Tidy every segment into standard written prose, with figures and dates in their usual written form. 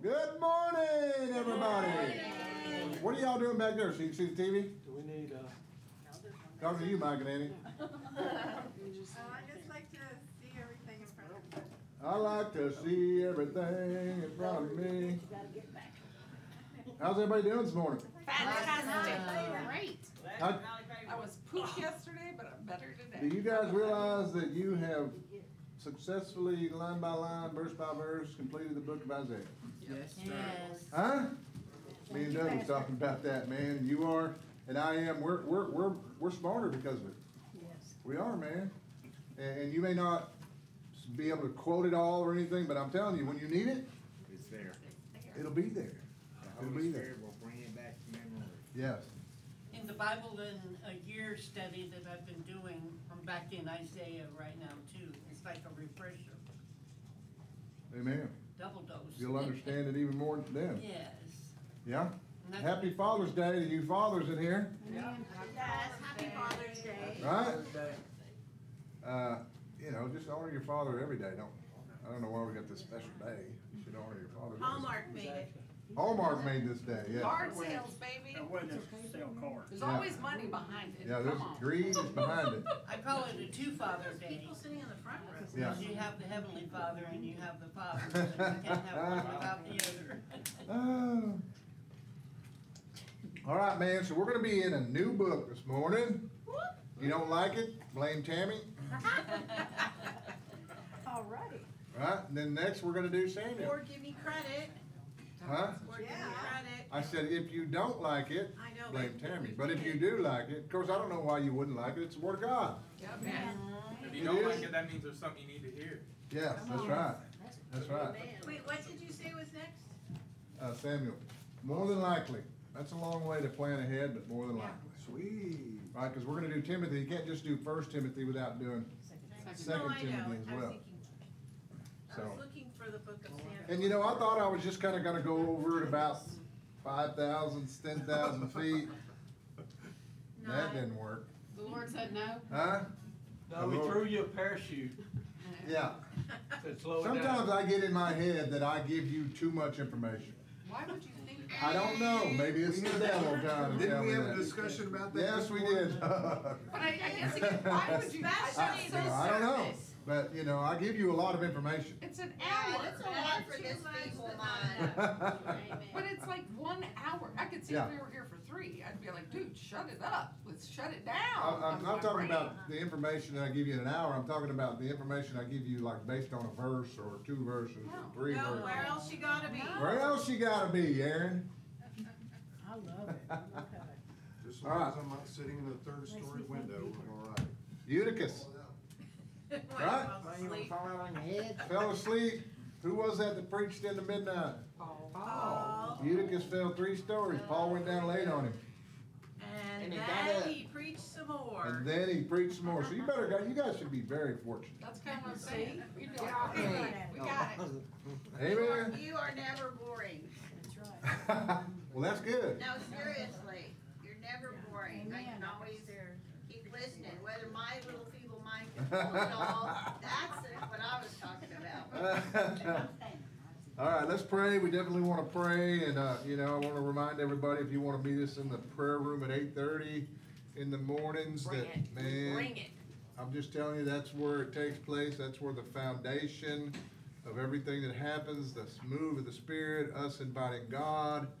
Good morning, everybody. What are y'all doing back there? So you can see the TV? Do we need Talking to you, Mike and Annie. I just like to see everything in front of me. I like to see everything in front of me. How's everybody doing this morning? Fantastic. Great. How- I was pooped yesterday, but I'm better Do today. you guys realize that you have successfully, line by line, verse by verse, completed the book of Isaiah? Yes. Huh? Me and Doug was talking about that, man. And you are, and I am. We're smarter because of it. Yes. We are, man. And you may not be able to quote it all or anything, but I'm telling you, when you need it, It's there. it'll be there. The It'll be Holy there. Spirit will bring it back to memory. Yes. In the Bible in a year study that I've been doing, I'm back in Isaiah right now too. It's like a refresher, Amen. double dose. You'll understand it even more then. Yes. Yeah? And that's- Happy Father's Day to you fathers in here, Yes, happy Father's Day. right? Just honor your father every day. I don't know why we got this special day. You should honor your father. Hallmark made it. Hallmark made this day, yeah. Card sales, baby. sell cars? There's Yeah. always money behind it. Yeah, Come there's on. greed is behind it. I call it a two-father day. People sitting in the front row. Yeah. Because you have the Heavenly Father and you have the Father. So you can't have one without the other. Oh. All right, man, so we're gonna be in a new book this morning. You don't like it, blame Tammy, All righty. right? And then next, we're gonna do Or Samuel. give me credit. Huh? Or give me credit. I said, if you don't like it, I know, blame but Tammy. we But if you did. do like it, of course, I don't know why you wouldn't like it, it's the Word of God. Yep, man. If It you don't is. like it, that means there's something you need to hear. Yes, that's right, that's right. Wait, what did you say was next? Samuel, more than likely, that's a long way to plan ahead, but more than likely. Sweet. Right, because we're gonna do Timothy, you can't just do First Timothy without doing No, Second I Timothy know. as I was well. thinking, I So. was looking for the book of Samuel. And I thought I was just kind of gonna go over it about 5,000, 10,000 feet. That didn't work. The Lord said no. Huh? No, we threw you a parachute. Yeah. Said slow it down. Sometimes I get in my head that I give you too much information. Why would you think that? I don't know, maybe it's the devil trying to Didn't tell we me have a that. discussion about that? Yes, we did. But I guess again, why would you? Especially It's this so I don't know, service. but I give you a lot of information. It's an Yeah, hour. that's a lot for this feeble mind. But it's like 1 hour. I could see Yeah. if we were here for 3, I'd be like, dude, shut it up. Let's shut it down. I'm not My talking brain. about the information that I give you in an hour, I'm talking about the information I give you like based on a verse or 2 verses or 3 No, verses. where else you gotta be? Where else you gotta be, Aaron? I love it. Okay. Just as All long right. as I'm not sitting in a third story window, we're all right. Eutychus, When Right? I was asleep. fell asleep. Who was that that preached in the midnight? Paul. Eutychus fell 3 stories. Paul went down late on him. And he got then up. he preached some more. And then he preached some more. So you guys should be very fortunate. That's kind of what I'm saying. We do it. Yeah. We got it. Amen. You are never boring. That's right. Well, that's good. No, seriously, you're never boring. I can always keep listening, whether my little feeble mind can hold it all. That's what I was talking about. All right, let's pray. We definitely want to pray, and I want to remind everybody if you want to meet us in the prayer room at 8:30 in the mornings. Bring that it. man, Bring it. I'm just telling you, that's where it takes place. That's where the foundation of everything that happens, the move of the Spirit, us inviting God,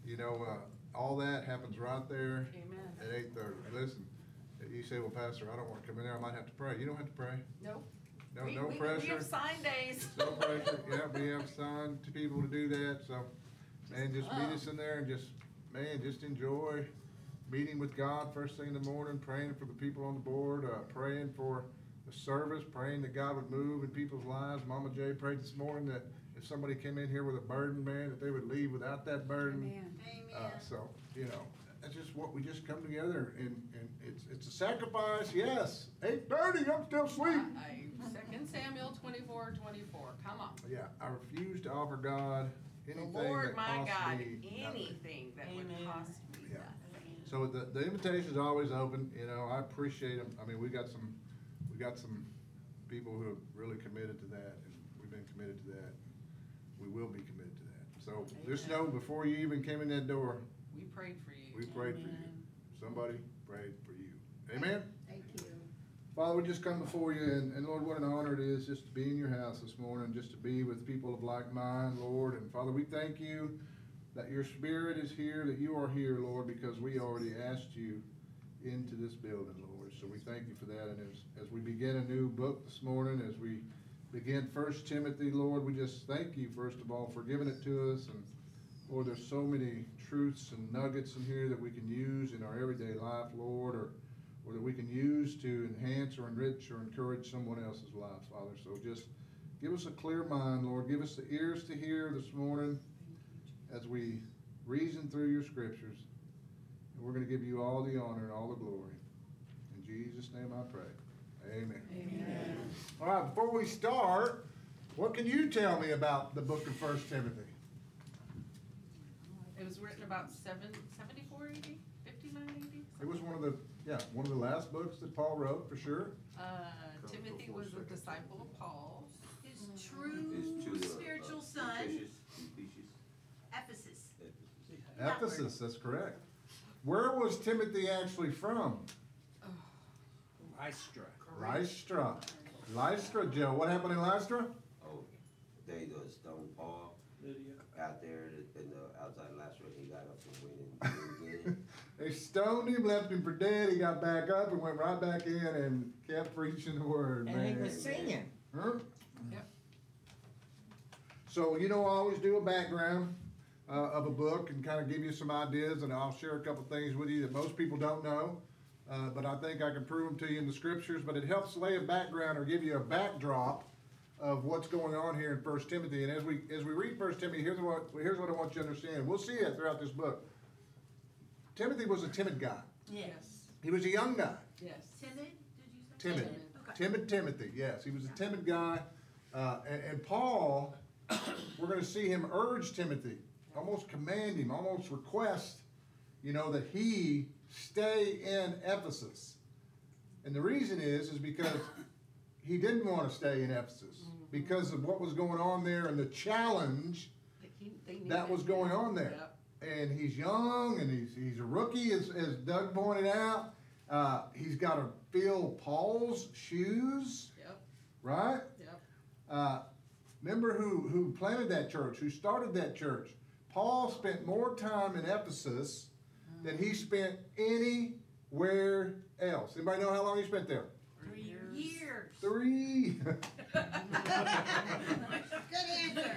all that happens right there. Amen. At 8:30. Listen, you say, well, Pastor, I don't want to come in there. I might have to pray. You don't have to pray. Nope. No, We- no we- pressure. We have sign days. No pressure. Yeah, we have signed to people to do that. So, man, just meet us in there and just enjoy meeting with God first thing in the morning, praying for the people on the board, praying for the service, praying that God would move in people's lives. Mama J prayed this morning that if somebody came in here with a burden, man, that they would leave without that burden. Amen. So, that's just what we just come together and it's a sacrifice, yes. 8:30, I'm still asleep. 2 Samuel 24:24. Come on. Yeah, I refuse to offer God The anything Lord, that my costs God, me nothing. anything that would Amen. cost me Yeah. nothing. So the invitation's always open, I appreciate them. I mean, we got some people who have really committed to that, and we've been committed to that. We will be committed to that. So just know, before you even came in that door, We prayed for you. we prayed for you. Amen. Somebody prayed for you. Amen? Thank you. Father, we just come before you, and Lord, what an honor it is just to be in your house this morning, just to be with people of like mind, Lord. And Father, we thank you that your Spirit is here, that you are here, Lord, because we already asked you into this building, Lord. So we thank you for that. And as we begin a new book this morning, as we begin 1 Timothy, Lord, we just thank you, first of all, for giving it to us. And Lord, there's so many truths and nuggets in here that we can use in our everyday life, Lord, or that we can use to enhance or enrich or encourage someone else's life, Father. So just give us a clear mind, Lord. Give us the ears to hear this morning as we reason through your scriptures. And we're going to give you all the honor and all the glory. In Jesus' name I pray. Amen. Amen. All right, before we start, what can you tell me about the book of 1 Timothy? It was written about 74 AD, 59 AD? It was one of the last books that Paul wrote, for sure. Timothy was a disciple of Paul's. His true spiritual son, Ephesus. Ephesus, that's correct. Where was Timothy actually from? Lystra. Lystra. Lystra, Joe. What happened in Lystra? Oh, they just stoned Paul Lydia. out there in the outside Lystra. He got up and went in again. They stoned him, left him for dead. He got back up and went right back in and kept preaching the word. And he man. was singing. Huh? Yep. So, I always do a background of a book and kind of give you some ideas, and I'll share a couple things with you that most people don't know. But I think I can prove them to you in the scriptures, but it helps lay a background or give you a backdrop of what's going on here in 1 Timothy. And as we read 1 Timothy, here's what I want you to understand. We'll see it throughout this book. Timothy was a timid guy. Yes. He was a young guy. Yes. Timid, did you say? Timid. Okay. Timid Timothy, yes. He was a timid guy. And Paul, we're going to see him urge Timothy, almost command him, almost request, that he stay in Ephesus. And the reason is because he didn't want to stay in Ephesus because of what was going on there and the challenge that was going on there. Yep. And he's young and he's a rookie, as Doug pointed out. He's got to fill Paul's shoes, Yep. right? Yep. Remember who planted that church, who started that church. Paul spent more time in Ephesus than he spent anywhere else. Anybody know how long he spent there? 3 years. Years. 3. Good answer,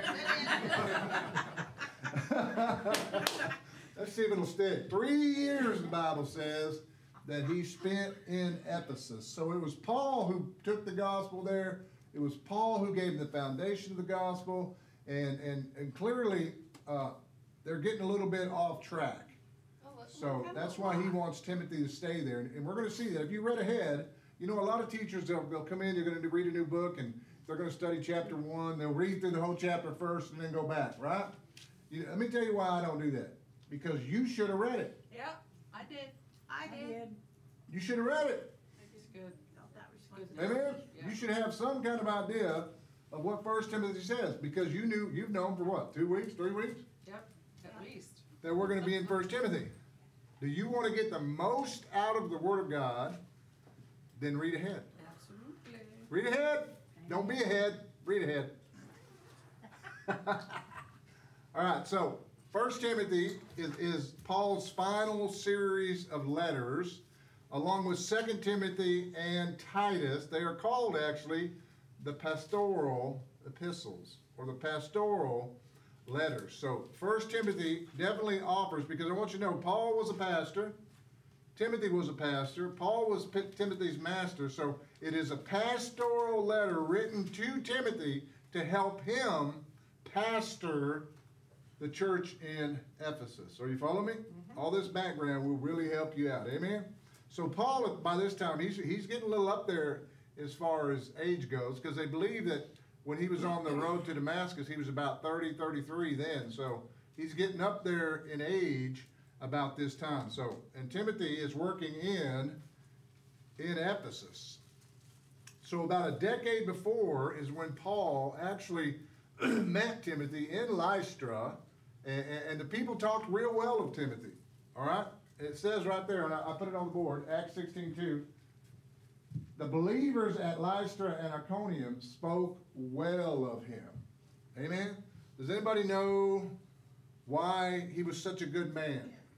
good answer. Let's see if it'll stick. 3 years, the Bible says, that he spent in Ephesus. So it was Paul who took the gospel there. It was Paul who gave the foundation of the gospel. And clearly, they're getting a little bit off track. So that's why he wants Timothy to stay there. And we're going to see that. If you read ahead, a lot of teachers, they'll come in, they're going to read a new book, and they're going to study chapter 1. They'll read through the whole chapter first and then go back, right? Let me tell you why I don't do that. Because you should have read it. Yep, I did. I did. You should have read it. It's good. Felt that responsibility. Amen? Yeah. You should have some kind of idea of what 1 Timothy says. Because you've known for what, 2 weeks, 3 weeks? Yep, at least. That we're going to be in 1 Timothy. Do you want to get the most out of the Word of God? Then read ahead. Absolutely. Read ahead. Don't be ahead. Read ahead. All right, so 1 Timothy is Paul's final series of letters, along with 2 Timothy and Titus. They are called, actually, the pastoral epistles, or the pastoral letters. So 1 Timothy definitely offers, because I want you to know, Paul was a pastor, Timothy was a pastor, Paul was Timothy's master, so it is a pastoral letter written to Timothy to help him pastor the church in Ephesus. Are you following me? All this background will really help you out. Amen? So Paul, by this time, he's getting a little up there as far as age goes, because they believe that when he was on the road to Damascus, he was about 30, 33 then. So he's getting up there in age about this time. So, and Timothy is working in Ephesus. So about a decade before is when Paul actually met Timothy in Lystra, And the people talked real well of Timothy, all right? It says right there, and I put it on the board, Acts 16:2. The believers at Lystra and Iconium spoke well of him. Amen? Does anybody know why he was such a good man?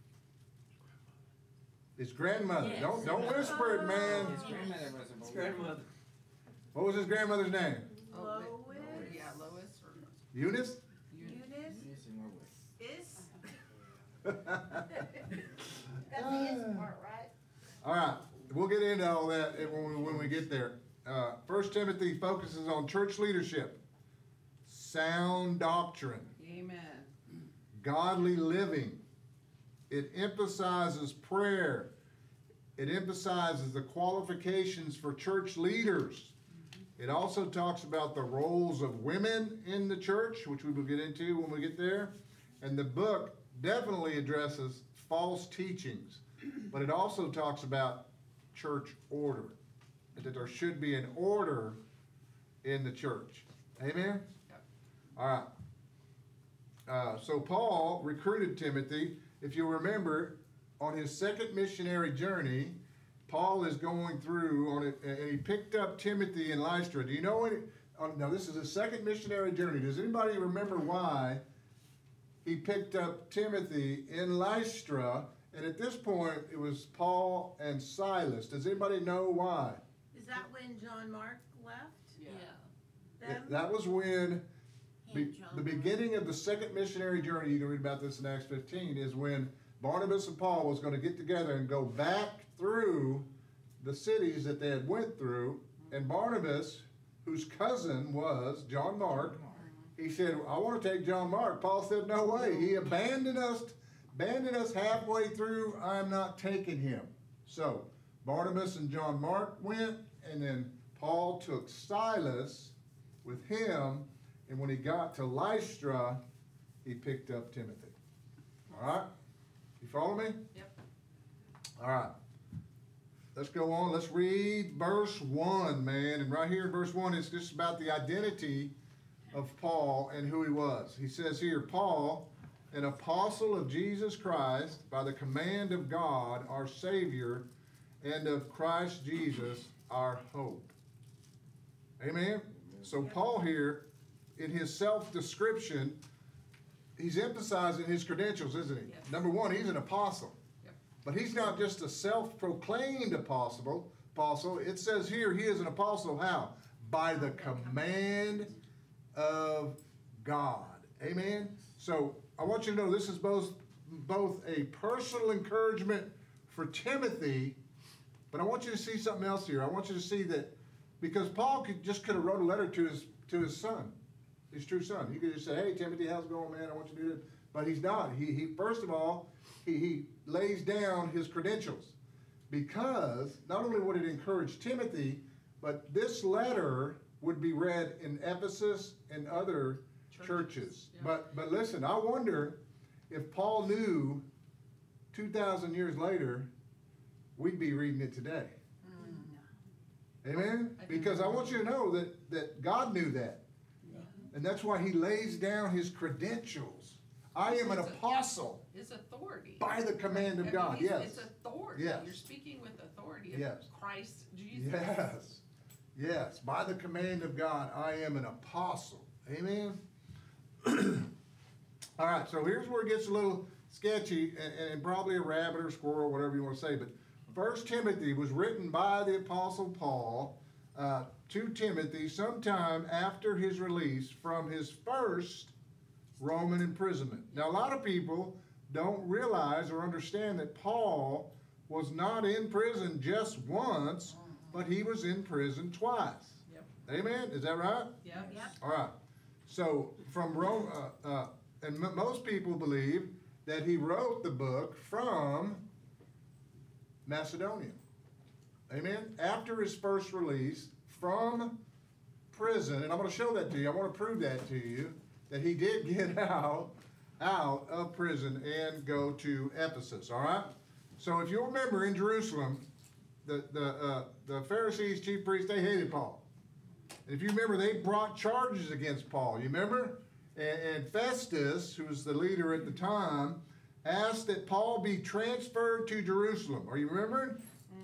His grandmother. Yes. Don't whisper it, man. His grandmother. What was his grandmother's name? Oh, Lois. yeah, Lois or. Eunice? Eunice. Is. That's the is part, right? All right, we'll get into all that when we get there. 1 Timothy focuses on church leadership, sound doctrine, Amen. godly living. It emphasizes prayer. It emphasizes the qualifications for church leaders. It also talks about the roles of women in the church, which we will get into when we get there. And the book definitely addresses false teachings, but it also talks about church order, that there should be an order in the church. Amen? Yep. All right. So Paul recruited Timothy. If you remember, on his second missionary journey, Paul is going through on it, and he picked up Timothy in Lystra. Do you know any? Now this is his second missionary journey. Does anybody remember why he picked up Timothy in Lystra? And at this point, it was Paul and Silas. Does anybody know why? Is that when John Mark left? Yeah. Them? That was when He and John the were- beginning of the second missionary journey, you can read about this in Acts 15, is when Barnabas and Paul was going to get together and go back through the cities that they had went through. And Barnabas, whose cousin was John Mark, he said, I want to take John Mark. Paul said, no way. He abandoned us halfway through. I'm not taking him. So Barnabas and John Mark went, and then Paul took Silas with him, and when he got to Lystra, he picked up Timothy. All right? You follow me? Yep. All right. Let's go on. Let's read verse 1, man. And right here in verse 1, it's just about the identity of Paul and who he was. He says here, Paul, an apostle of Jesus Christ, by the command of God, our Savior, and of Christ Jesus, our hope. Amen? So Paul here, in his self-description, he's emphasizing his credentials, isn't he? Yes. Number one, he's an apostle. Yep. But he's not just a self-proclaimed apostle. It says here he is an apostle how? By the command of God. Amen? So I want you to know this is both a personal encouragement for Timothy, but I want you to see something else here. I want you to see that because Paul could have wrote a letter to his son, his true son. He could just say, hey, Timothy, how's it going, man? I want you to do this. But he's not. He first of all, he lays down his credentials because not only would it encourage Timothy, but this letter would be read in Ephesus and other churches. Yeah. But listen, I wonder if Paul knew 2,000 years later, we'd be reading it today. Amen? Because I want you to know that God knew that. And that's why he lays down his credentials. I am an apostle His authority. by the command of I mean, God. he's- Yes. It's authority. Yes. You're speaking with authority of Yes. Christ Jesus. Yes. Yes. By the command of God, I am an apostle. Amen? All right, so here's where it gets a little sketchy and probably a rabbit or squirrel, whatever you want to say. But 1 Timothy was written by the Apostle Paul to Timothy sometime after his release from his first Roman imprisonment. Now, a lot of people don't realize or understand that Paul was not in prison just once, but he was in prison twice. Yep. Amen? Is that right? Yep. All right. So from Rome, and most people believe that he wrote the book from Macedonia. Amen? After his first release from prison, and I'm going to show that to you. I want to prove that to you, that he did get out of prison and go to Ephesus. All right? So if you remember in Jerusalem, the Pharisees, chief priests, they hated Paul. And if you remember, they brought charges against Paul. You remember? And Festus, who was the leader at the time, asked that Paul be transferred to Jerusalem. Are you remembering?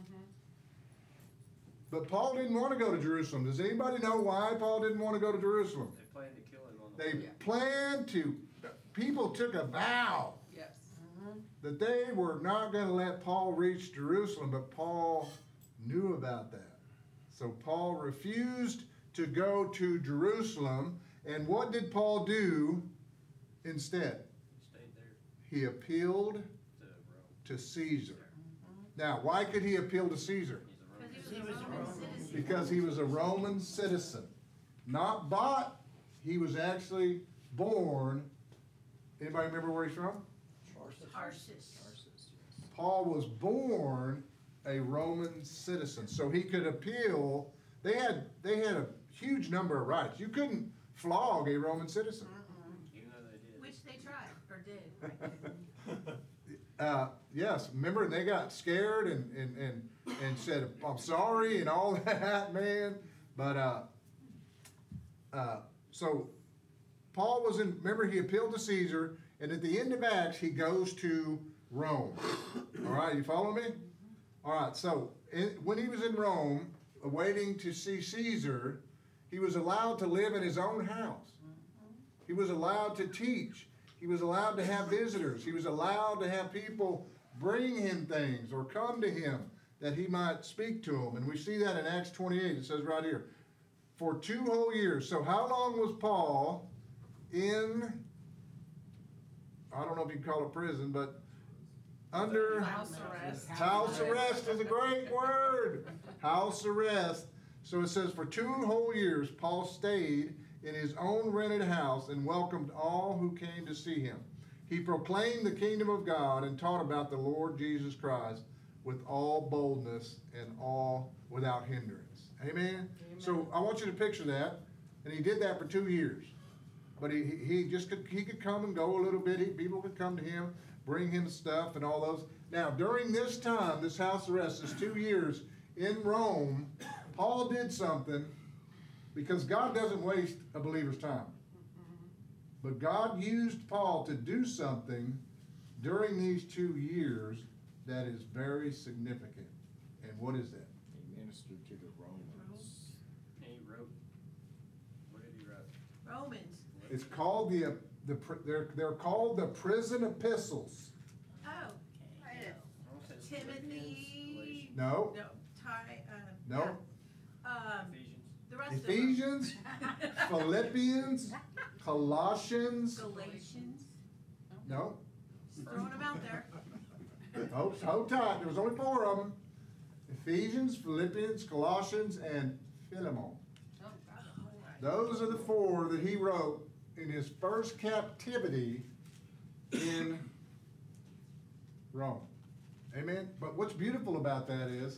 But Paul didn't want to go to Jerusalem. Does anybody know why Paul didn't want to go to Jerusalem? They plan to kill him on the They way. planned to, people took a vow Yes. that they were not going to let Paul reach Jerusalem, but Paul knew about that. So Paul refused to go to Jerusalem, and what did Paul do instead? Stayed there He appealed to Rome. to Caesar. Now, why could he appeal to Caesar? He's a Roman. Because he was a Roman citizen. Because he was a Roman citizen. Not bought, he was actually born. Anybody remember where he's from? Tarsus. Paul was born a Roman citizen, so he could appeal. They had a huge number of rights. You couldn't flog a Roman citizen. Even though they did. Which they tried, or did. Yes, remember, they got scared and said, I'm sorry, and all that, man. But, so Paul was in, remember, he appealed to Caesar, and at the end of Acts, he goes to Rome. All right, you follow me? All right, so when he was in Rome, waiting to see Caesar, he was allowed to live in his own house. He was allowed to teach. He was allowed to have visitors. He was allowed to have people bring him things or come to him that he might speak to them. And we see that in Acts 28. It says right here, for 2 whole years. So how long was Paul in, I don't know if you can call it prison, but under House arrest. house arrest is a great word. House arrest. So it says for 2 whole years, Paul stayed in his own rented house and welcomed all who came to see him. He proclaimed the kingdom of God and taught about the Lord Jesus Christ with all boldness and all without hindrance. Amen? So I want you to picture that. And he did that for 2 years. But he could come and go a little bit. People could come to him, bring him stuff and all those. Now, during this time, this house arrest, this 2 years in Rome, Paul did something, because God doesn't waste a believer's time. But God used Paul to do something during these 2 years that is very significant. And what is that? He ministered to the Romans. And he wrote. What did he write? Romans. It's called they're called the prison epistles. Oh, right. I want to say Timothy. No, No, no. yeah. Ephesians. The rest of them. Ephesians, Philippians, Colossians. Galatians. No. Just throwing them out there. Hold tight. There was only 4 of them. Ephesians, Philippians, Colossians, and Philemon. Oh, God. Those are the 4 that he wrote in his first captivity in Rome. Amen? But what's beautiful about that is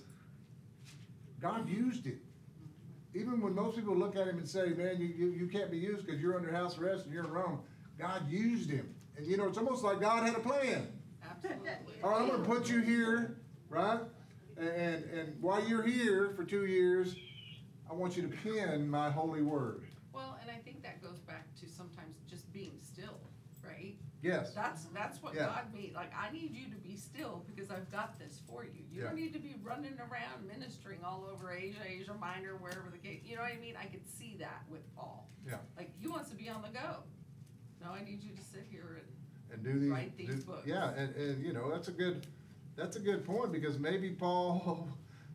God used it. Even when most people look at him and say, man, you can't be used because you're under house arrest and you're in Rome, God used him. And you know, it's almost like God had a plan. Absolutely. All right, I'm going to put you here, right? And while you're here for 2 years, I want you to pen my holy word. Well, and I think that goes back to sometimes just being still, right? Yes. That's what Yeah. God made. Like, I need you to be still because I've got this for you. You don't Yeah. need to be running around ministering all over Asia Minor, wherever the case. You know what I mean? I could see that with Paul. Yeah. Like, he wants to be on the go. No, I need you to sit here And do these. Write these books. Yeah, and you know, that's a good point, because maybe Paul,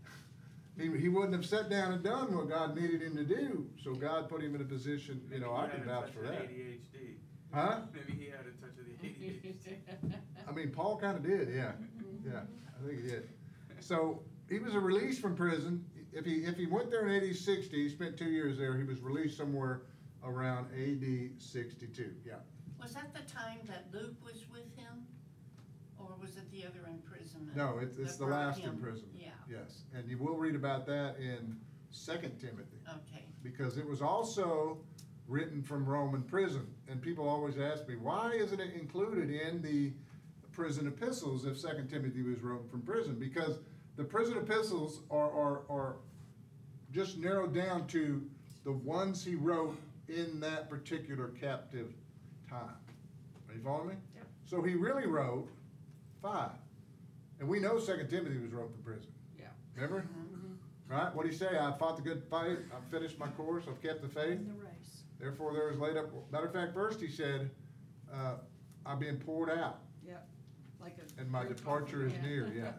he wouldn't have sat down and done what God needed him to do. So God put him in a position, you know, I can vouch for that. ADHD. Huh? Maybe he had a touch of the ADHD. I mean, Paul kinda did, yeah. Yeah, I think he did. So, he was released from prison. If he went there in AD 60, he spent 2 years there, he was released somewhere around AD 62, yeah. Was that the time that Luke was with him? Or was it the other imprisonment? No, it's that the brought last him? imprisonment. Yeah, Yes, and you will read about that in 2 Timothy, okay. because it was also written from Roman prison. And people always ask me, why isn't it included in the prison epistles if 2 Timothy was written from prison? Because the prison epistles are just narrowed down to the ones he wrote in that particular captive time. Are you following me? Yep. So he really wrote 5. And we know 2 Timothy was wrote from prison. Yeah. Remember? Right? What'd he say? I fought the good fight, I've finished my course, I've kept the faith. Therefore there is laid up, matter of fact, first he said, I'm being poured out, Yep. Like a. and my drink departure is coffee, near, yeah.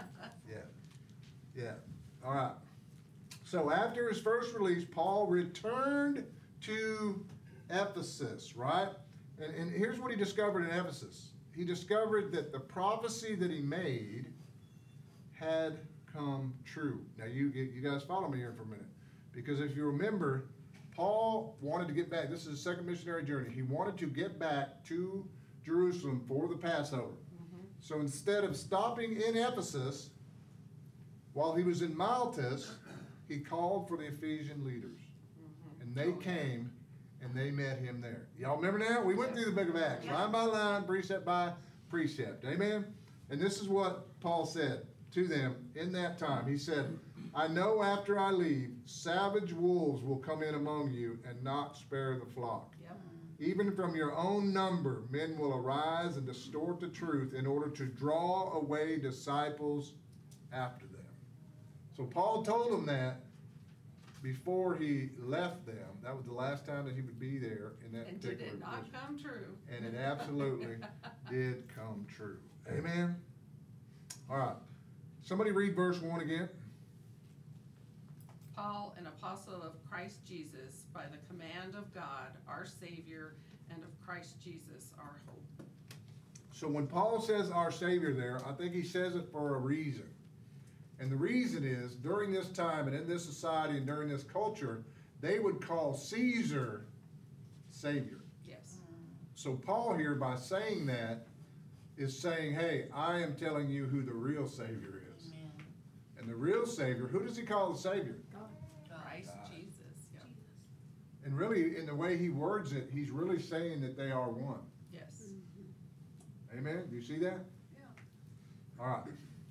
Yeah, all right. So after his first release, Paul returned to Ephesus, right? And here's what he discovered in Ephesus. He discovered that the prophecy that he made had come true. Now you guys follow me here for a minute. Because if you remember, Paul wanted to get back. This is his second missionary journey. He wanted to get back to Jerusalem for the Passover. So instead of stopping in Ephesus, while he was in Miletus, he called for the Ephesian leaders. And they came and they met him there. Y'all remember now? We went through the book of Acts, line by line, precept by precept. Amen? And this is what Paul said to them in that time. He said, I know after I leave, savage wolves will come in among you and not spare the flock. Yep. Even from your own number, men will arise and distort the truth in order to draw away disciples after them. So Paul told them that before he left them. That was the last time that he would be there in that And did particular it not prison. come true? And it absolutely did come true. Amen? All right. Somebody read verse 1 again. Paul, an apostle of Christ Jesus, by the command of God, our Savior, and of Christ Jesus, our hope. So when Paul says our Savior there, I think he says it for a reason. And the reason is, during this time and in this society and during this culture, they would call Caesar Savior. Yes. So Paul here, by saying that, is saying, hey, I am telling you who the real Savior is. Amen. And the real Savior, who does he call the Savior? Christ Jesus. Yep. And really, in the way he words it, he's really saying that they are one. Yes. Amen? Do you see that? Yeah. All right.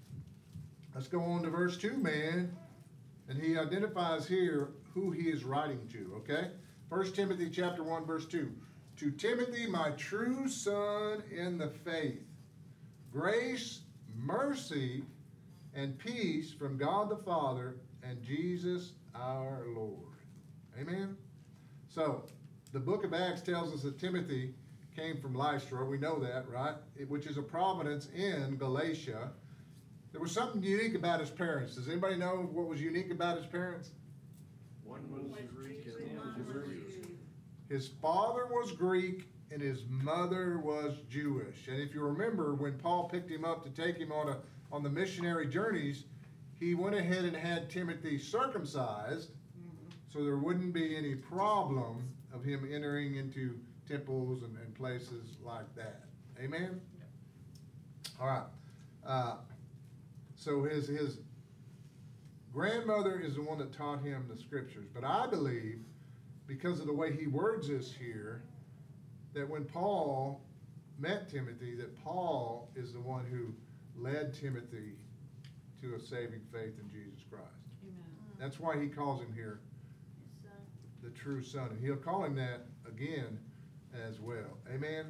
Let's go on to verse 2, man. And he identifies here who he is writing to, okay? 1 Timothy chapter 1, verse 2. To Timothy, my true son in the faith, grace, mercy, and peace from God the Father and Jesus our Lord. Amen? So, the book of Acts tells us that Timothy came from Lystra. We know that, right? Which is a province in Galatia. There was something unique about his parents. Does anybody know what was unique about his parents? One was Greek and one was Jewish. His father was Greek and his mother was Jewish. And if you remember, when Paul picked him up to take him on the missionary journeys, he went ahead and had Timothy circumcised, so there wouldn't be any problem of him entering into temples and places like that. Amen? All right. So his grandmother is the one that taught him the scriptures. But I believe, because of the way he words this here, that when Paul met Timothy, that Paul is the one who led Timothy to a saving faith in Jesus Christ. Amen. That's why he calls him here the true son. And he'll call him that again as well. Amen?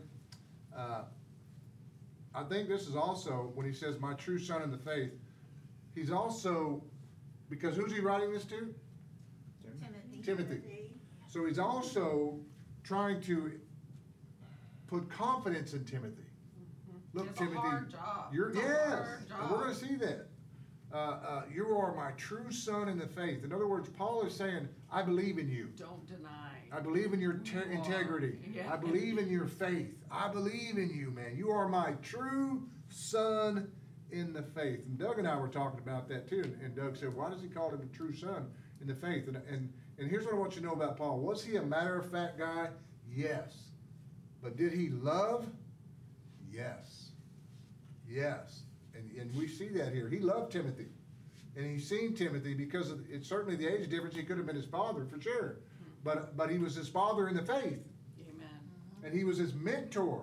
I think this is also, when he says, my true son in the faith, he's also, because who's he writing this to? Timothy. So he's also trying to put confidence in Timothy. Look, It's Timothy, a hard job. you're, It's a yes, hard and we're job. gonna see that. You are my true son in the faith. In other words, Paul is saying, I believe in you. Don't deny. I believe in your You are. integrity. Yeah. I believe in your faith. I believe in you, man. You are my true son in the faith. And Doug and I were talking about that too. And Doug said, why does he call him a true son in the faith? And here's what I want you to know about Paul. Was he a matter-of-fact guy? Yes. But did he love? Yes. Yes. And we see that here. He loved Timothy. And he's seen Timothy because of, it's certainly the age difference. He could have been his father for sure. But he was his father in the faith. Amen. And he was his mentor.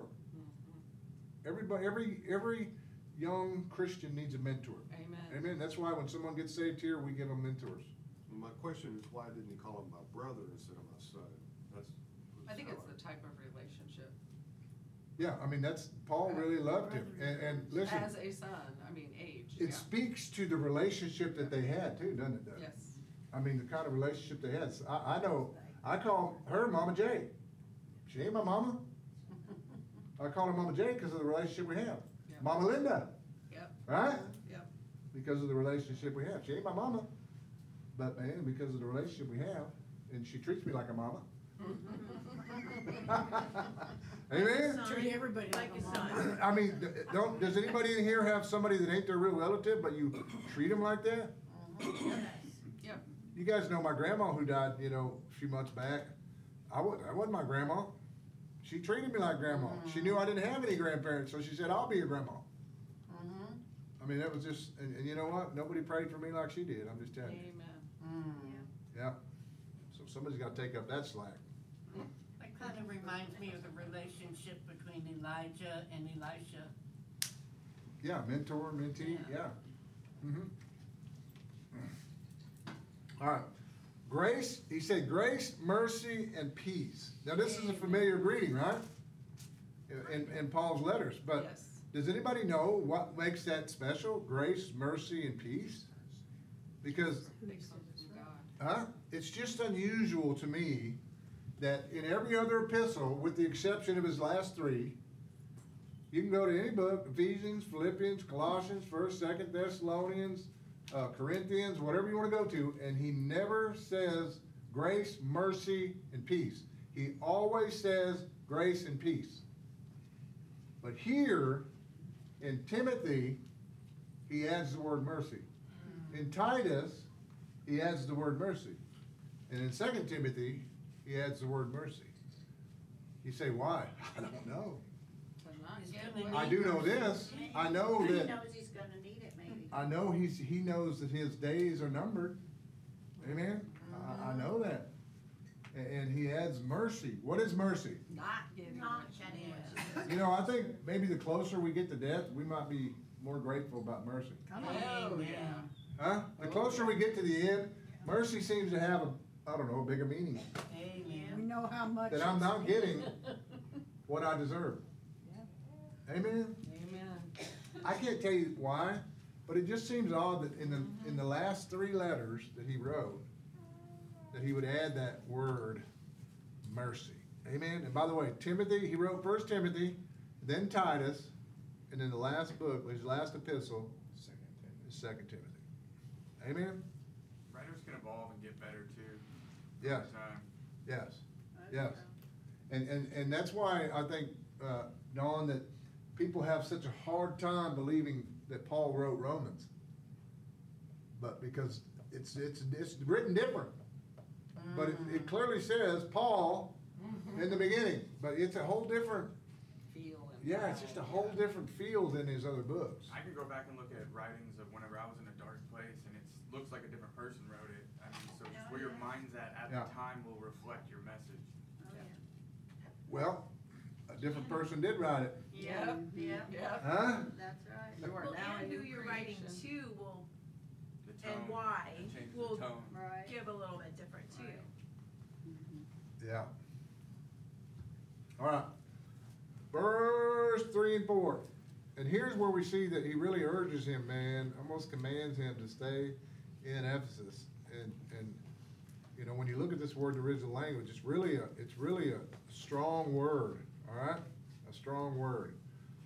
Every young Christian needs a mentor. Amen. Amen. That's why when someone gets saved here, we give them mentors. My question is, why didn't he call him my brother instead of my son? I think it's the type of relationship. Yeah, I mean, that's, Paul really loved him, and listen, As a son, I mean, age, it yeah. speaks to the relationship that they had too, doesn't it, Doug? Yes. I mean, the kind of relationship they had. So I know, I call her Mama J. She ain't my mama. I call her Mama J because of the relationship we have. Yep. Mama Linda, Yep, right? yep. Because of the relationship we have. She ain't my mama, but man, because of the relationship we have, and she treats me like a mama. Amen? Treat everybody like a son. I mean, does anybody in here have somebody that ain't their real relative, but you treat them like that? Yep. You guys know my grandma who died, a few months back. I wasn't my grandma. She treated me like grandma. She knew I didn't have any grandparents, so she said, I'll be your grandma. Mm-hmm. I mean, that was just, and you know what? Nobody prayed for me like she did, I'm just telling you. Amen. Yeah. So somebody's gotta take up that slack. That kind of reminds me of the relationship between Elijah and Elisha. Yeah, mentor, mentee, yeah. Mhm. All right. Grace, he said grace, mercy, and peace. Now, this is a familiar greeting, right? In Paul's letters, but Yes. does anybody know what makes that special? Grace, mercy, and peace? Because, They come from God. huh? It's just unusual to me that in every other epistle, with the exception of his last three, you can go to any book, Ephesians, Philippians, Colossians, 1st, 2nd Thessalonians, Corinthians, whatever you want to go to, and he never says grace, mercy, and peace. He always says grace and peace. But here, in Timothy, he adds the word mercy. In Titus, he adds the word mercy. And in 2 Timothy, he adds the word mercy. You say, why? I don't know. But not He's yet. gonna I do know this. I know He that, knows he's gonna need it, maybe. I know he knows that his days are numbered. Amen? I know that. And he adds mercy. What is mercy? Not getting Not rich. getting Yeah. rich. You know, I think maybe the closer we get to death, we might be more grateful about mercy. Oh, yeah. Huh? The closer we get to the end, mercy seems to have a bigger meaning. Amen. We know how much. That I'm not getting what I deserve. Amen? Amen. I can't tell you why, but it just seems odd that in the last three letters that he wrote, that he would add that word mercy. Amen? And by the way, Timothy, he wrote 1 Timothy, then Titus, and then the last book, his last epistle, is 2 Timothy. Amen? Writers can evolve and get better too. Yes. Over time. Yes, yes. And that's why I think, Dawn, that people have such a hard time believing that Paul wrote Romans. But because it's written different. But it clearly says Paul in the beginning, but it's a whole different, Feel and. yeah, it's just a whole different feel than his other books. I can go back and look at writings of whenever I was in a dark place and it looks like a different person wrote it. I mean, so just where your mind's at Yeah. the time will reflect your message. Oh, yeah. Well, a different person did write it, Yep, Yep. yep. huh? That's right. You are Well, now a and new who you're writing creation. to will, The tone. and why, It changes will the tone. Right. give a little bit different too. Yeah. All right. Verse 3 and 4. And here's where we see that he really urges him, man, almost commands him to stay in Ephesus. And you know, when you look at this word in the original language, it's really a strong word, all right? A strong word.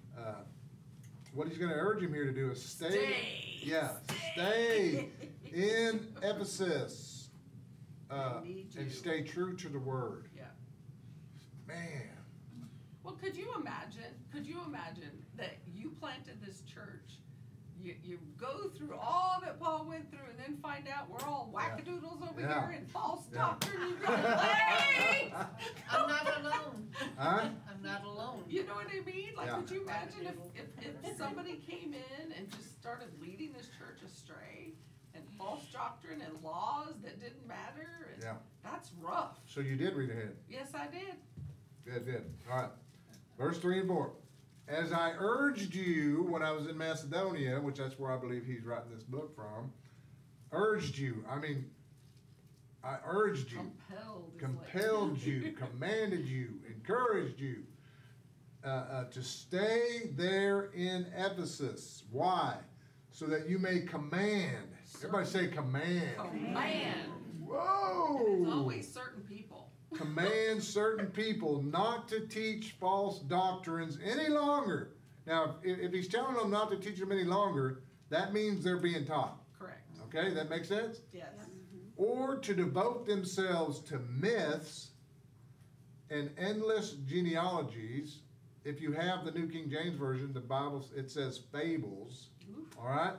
What he's gonna urge him here to do is stay. Yeah, stay in Ephesus. I need And you. stay true to the word. Yeah. Man. Well, could you imagine that you planted this church, you go through all that Paul went through and then find out we're all wackadoodles over Yeah. here and false Yeah. doctrine, you go, wait! I'm not alone. Huh? I'm not alone. You know what I mean? Like, Yeah. could you imagine if somebody came in and just started leading this church astray and false doctrine and laws that didn't matter? And Yeah. that's rough. So you did read ahead. Yes, I did. Good. All right. Verse 3 and 4. As I urged you when I was in Macedonia, which that's where I believe he's writing this book from, urged you. I mean, I urged you, Compelled. is like- compelled you, commanded you, encouraged you. to stay there in Ephesus. Why? So that you may command. Everybody say command. Command. Whoa! And it's always certain people. Command certain people not to teach false doctrines any longer. Now, if he's telling them not to teach them any longer, that means they're being taught. Correct. Okay, that makes sense? Yes. Or to devote themselves to myths and endless genealogies. If you have the New King James Version, the Bible, it says fables. All right?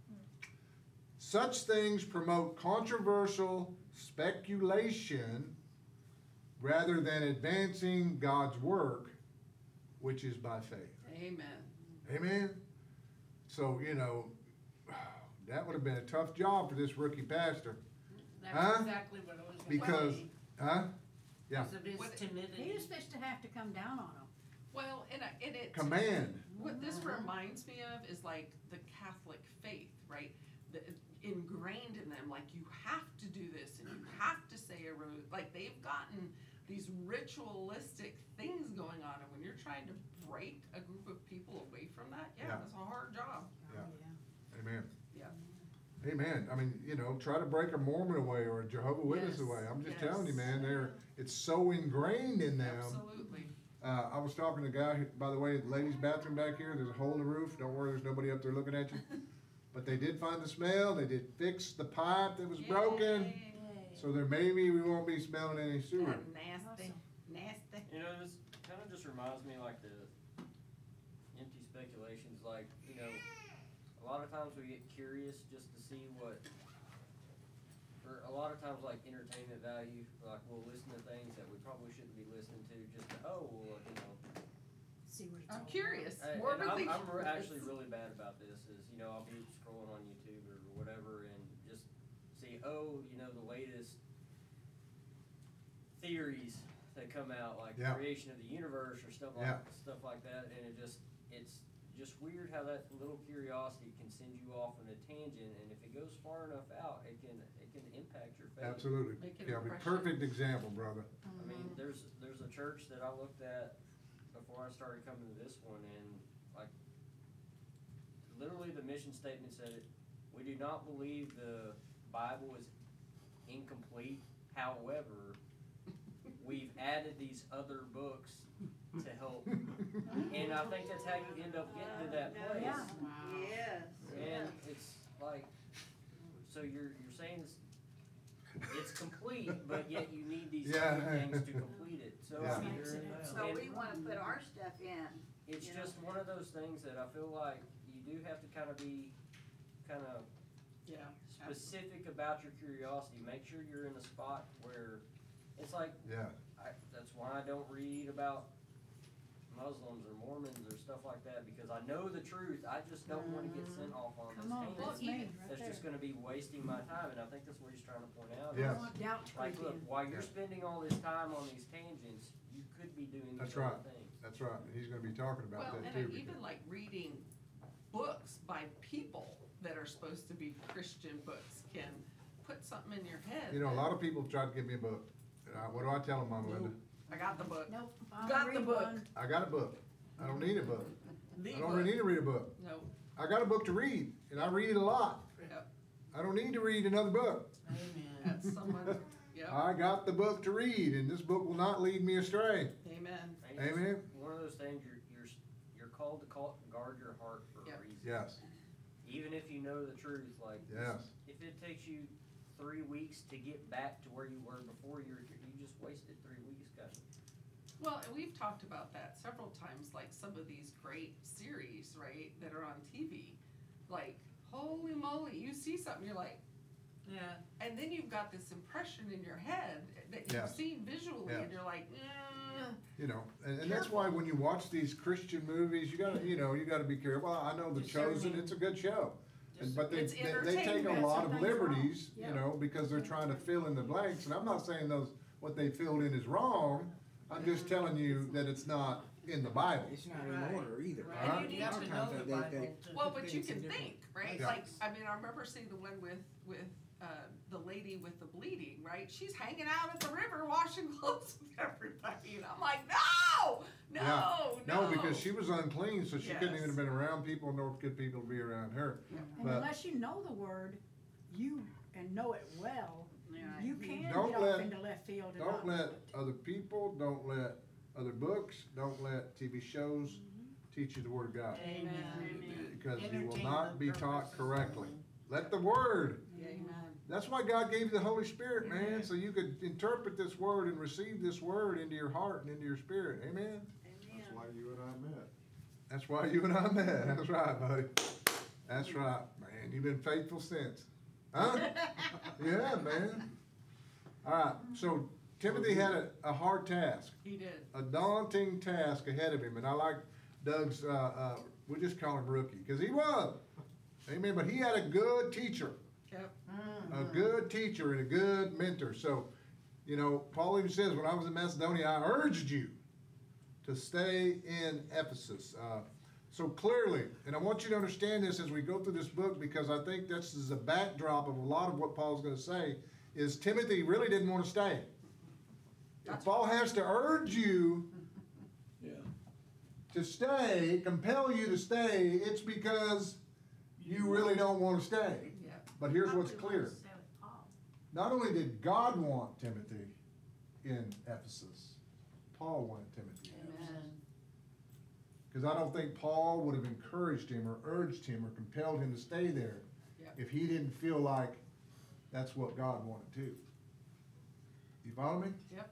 Such things promote controversial speculation rather than advancing God's work, which is by faith. Amen. Amen? So, that would have been a tough job for this rookie pastor. That's Huh? exactly what it was. Because, huh? Yeah. Because of his What- timidity. He was supposed to have to come down on them. Well, and it. Command. What this reminds me of is like the Catholic faith, right? Ingrained in them, like you have to do this and you have to say a rose. Like they've gotten these ritualistic things going on, and when you're trying to break a group of people away from that, Yeah. it's a hard job. Yeah. Amen. Yeah. Amen. I mean, try to break a Mormon away or a Jehovah's Witness Yes. away. I'm just Yes. telling you, man, it's so ingrained in them. Absolutely. I was talking to a guy, by the way, the ladies' bathroom back here, there's a hole in the roof. Don't worry, there's nobody up there looking at you. But they did find the smell. They did fix the pipe that was broken. So there maybe we won't be smelling any sewer. That nasty, nasty. You know, this kind of just reminds me like the empty speculations, like, a lot of times we get curious just to see what, or a lot of times like entertainment value, like we'll listen to things that we probably shouldn't be listening to just to, See what it's I'm all curious. And Morbidly I'm curious. actually really bad about this is, I'll be scrolling on YouTube or whatever and just see, the latest theories that come out, like Yeah. creation of the universe or stuff Yeah. like that, and it's just weird how that little curiosity can send you off on a tangent, and if it goes far enough out, it can impact your faith. Absolutely. Make an Yeah, impression. perfect example, brother. I mean, there's a church that I looked at before I started coming to this one, and like, literally the mission statement said it, we do not believe the Bible is incomplete, however, we've added these other books to help. And I think that's how you end up getting to that place. Yeah. Yes. And it's like, so you're saying it's complete, but yet you need these Yeah. other things to complete it. So Yeah. I mean, So we wanna put our stuff in. it's you know? just one of those things that I feel like you do have to be Yeah. specific about your curiosity. Make sure you're in a spot where it's like, Yeah. that's why I don't read about Muslims or Mormons or stuff like that, because I know the truth. I just don't wanna get sent off on Come this on, tangent. that's me, right That's just there. gonna be wasting my time, and I think that's what he's trying to point out. Yes. I want doubt to Like, creep look, in. while you're spending all this time on these tangents, you could be doing That's these other right. things. That's right. He's gonna be talking about Well, that and too. even like reading books by people that are supposed to be Christian books can put something in your head. A lot of people try to give me a book. What do I tell them, Mama Linda? I got the book. Nope. I'll Got the read book. one. I got a book. I don't need a book. The I don't really need to read a book. No. I got a book to read, and I read it a lot. Yep. I don't need to read another book. Amen. That's someone. Yep. I got the book to read, and this book will not lead me astray. Amen. And it's Amen. One of those things, you're called to guard your heart for Yep. a reason. Yes. Even if you know the truth, like, Yes. if it takes you 3 weeks to get back to where you were before, you just wasted 3 weeks, guys. Well, and we've talked about that several times, like some of these great series, right, that are on TV. Like, holy moly, you see something, you're like, Yeah. and then you've got this impression in your head that you've Yes. seen visually, Yes. and you're like, And that's why when you watch these Christian movies, you gotta be careful. Well, I know The Chosen, it's a good show. But they It's take a entertainment. lot of Something's wrong. liberties, Yeah. because they're trying to fill in the blanks. And I'm not saying what they filled in is wrong. I'm just telling you that it's not in the Bible. It's not in order either. Right, Huh? and you have to know the Bible to. well, but you Things are can different. think, right? Yeah. Like, I mean, I remember seeing the one with the lady with the bleeding, right? She's hanging out at the river washing clothes with everybody, and I'm like, no, No, No, because she was unclean, so she couldn't even Yes. have been around people, nor could people be around her. And But- unless you know the word, and know it well, you can Don't get let- off into left field and Don't not let know it. other people, don't let other books, don't let TV shows teach you the word of God. Amen. Because you will Entertain not the be taught purposes. correctly. Let the word. Amen. That's why God gave you the Holy Spirit, man, so you could interpret this word and receive this word into your heart and into your spirit. Amen? That's why you and I met. That's why you and I met. That's right, buddy. That's right, man. You've been faithful since. Huh? Yeah, man. All right, so Timothy had a hard task, He did. a daunting task ahead of him, and I like Doug's, we just call him rookie, because he was. Amen, but he had a good teacher. Yep. A good teacher and a good mentor. So, you know, Paul even says, when I was in Macedonia, I urged you to stay in Ephesus. So clearly, and I want you to understand this as we go through this book, because I think this is a backdrop of a lot of what Paul's going to say, is Timothy really didn't want to stay. If Paul has to urge you Yeah. to stay, compel you to stay, it's because you really don't want to stay. Yep. But here's what's clear. Not only did God want Timothy in Ephesus, Paul wanted Timothy in Ephesus. Amen. Because I don't think Paul would have encouraged him or urged him or compelled him to stay there Yep. if he didn't feel like that's what God wanted too. You follow me? Yep.